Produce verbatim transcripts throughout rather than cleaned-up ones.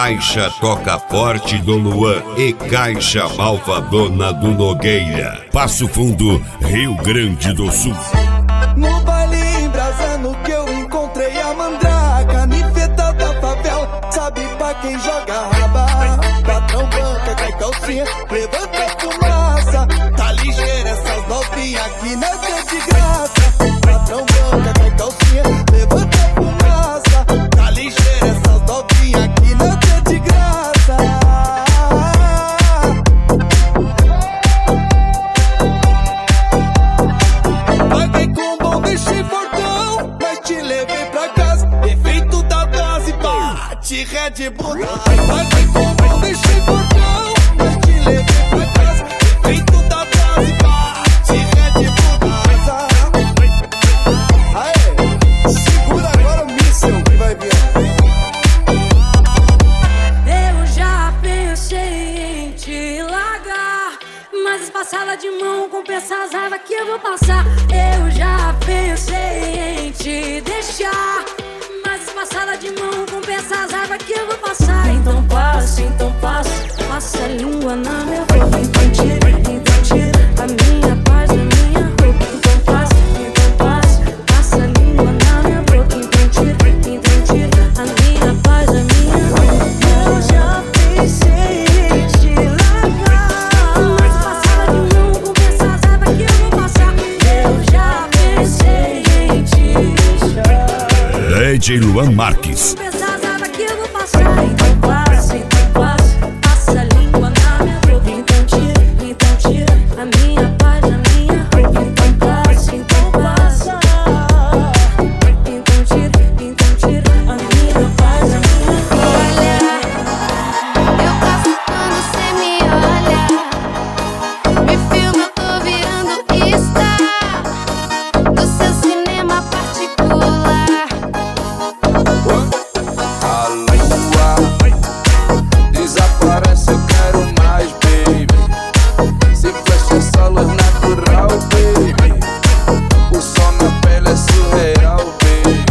Caixa Toca Forte do Luan e Caixa Malvadona do Nogueira. Passo Fundo, Rio Grande do Sul. No baile embrasando que eu encontrei a mandraca, nifeta da favela, sabe pra quem joga raba. Patrão banca, cai calcinha, levanta fumaça. Tá ligeira essas novinhas aqui nessa é de graça. Patrão banca, cai calcinha, levanta fumaça. Tá ligeira essas novinhas aqui nessa é de graça. Paguei com bom, deixei fortão, mas te levei pra casa. Efeito da dose, bate Red Bull. Paguei com bom, deixei fortão, mas te levei pra casa. Efeito da dose, bate Red Bull. Aê, segura agora o míssel que vai vir. Eu já pensei em te largar, mas espaçada de mão compensa as raivas que eu vou passar. Eu já pensei em te deixar, mas espaçada de mão compensa as raivas que eu vou passar. Então passa, então passa, passa a língua na minha boca. Então tira, então tira a minha paz da minha roupa. Então passa, então passa, passa a língua na minha boca. Então tira, então tira a minha paz da minha roupa. Eu já pensei em te largar, mas espaçada de mão compensa as raivas que eu vou passar. Eu já pensei em te deixar, D J Luan Marques. compensa as raivas que eu vou passar. Então passa, então passa, passa a língua na minha boca. Então tira, então tira a minha paz da minha roupa. Então passa, então passa, então tira, então tira a minha paz da minha roupa. Olha, eu gosto quando cê me olha, me filma, eu tô virando star do seu cinema particular. A lua desaparece, eu quero mais, baby. Se fecha essa luz natural, baby. O sol na pele é surreal, baby.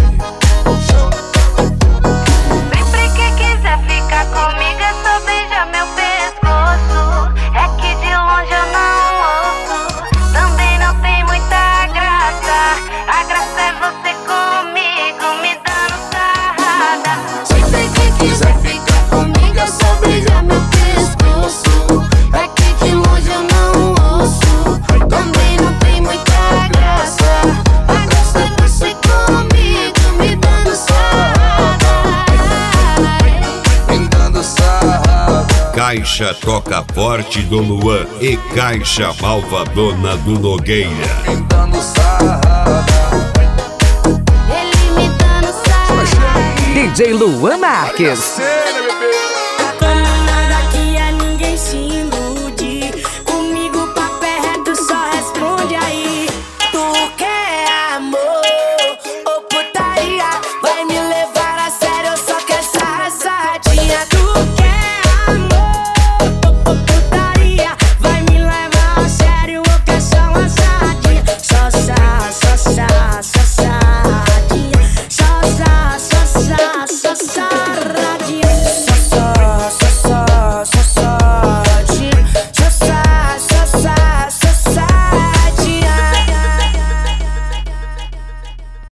Sempre que quiser ficar comigo é só beijar meu pescoço. É que de longe eu não ouço, também não tem muita graça. A graça é você comigo, me dando sarrada. Sempre que quiser ficar comigo é só beijar meu pescoço. É que de longe eu não ouço, também não tem muita graça. A graça é você comigo, me dando sarrada. Me dando sarrada. Caixa Toca Forte do Luan e Caixa Malvadona do Nogueira. Me dando sarrada. Ele me dando sarrada. D J Luan Marques. Sério,